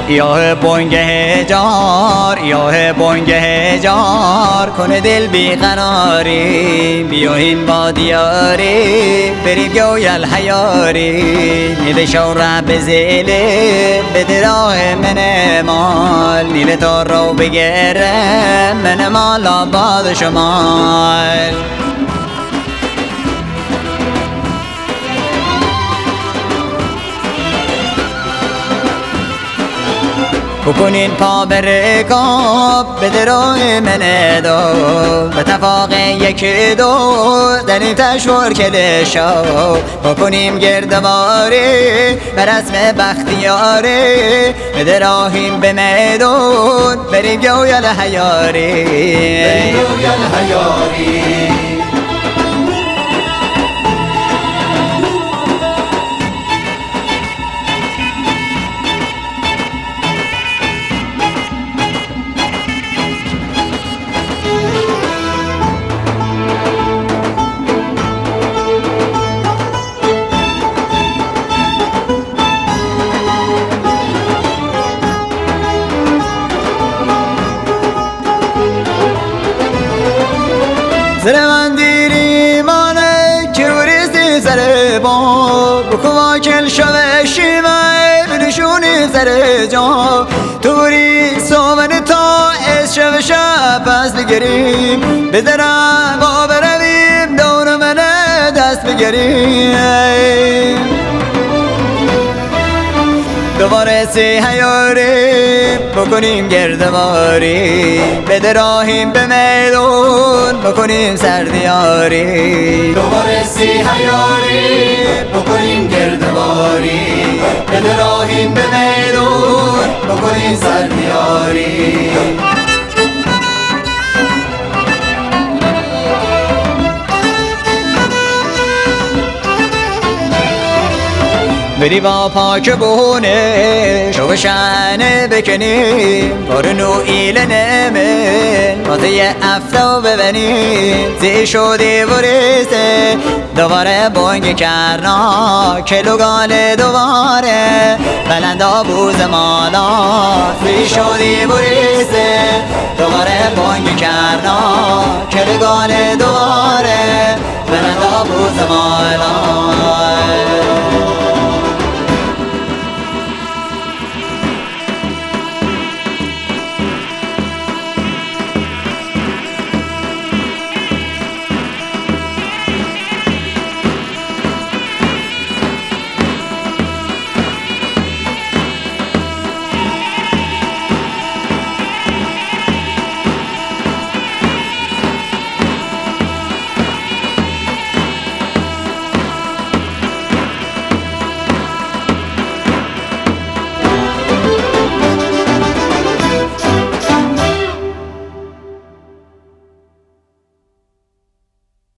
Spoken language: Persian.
یا بانگ هجار یا بانگ هجار کنه دل بیقراری بیاین با دیاری بریم گویل حیاری نیل شور بزیله به راه من مال نیل تو رو بگره من مال آباد شمال بکنین پا به رکاب به دراه من دو به تفاق یکی دو در این تشور کلشا بکنیم گردواری به رسم بختیاری به دراهیم به میدون بریم گویل حیاری سر من دیری مانه که روریستی سر با بکوا کل شوه شیمه بنشونی سر جا توری سومن تا از شوه شب پس بگریم بدرم با برویم دور من دست بگریم دوباره حیاری بکنیم گردواری به دراهیم به میدون بکنیم سردیاری دوباره حیاری بکنیم گردواری به دراهیم به میدون بکنیم سردیاری بری با پاک بونه شو شانه بکنیم بارنو ایل نمن مازه افتو ببنیم زی شدی بریسه دوباره بانگ کرنا کلوگان دوباره بلندا بوز مالا زی شدی بریسه دوباره بانگ کرنا کلوگان دوباره بلندا بوز مالا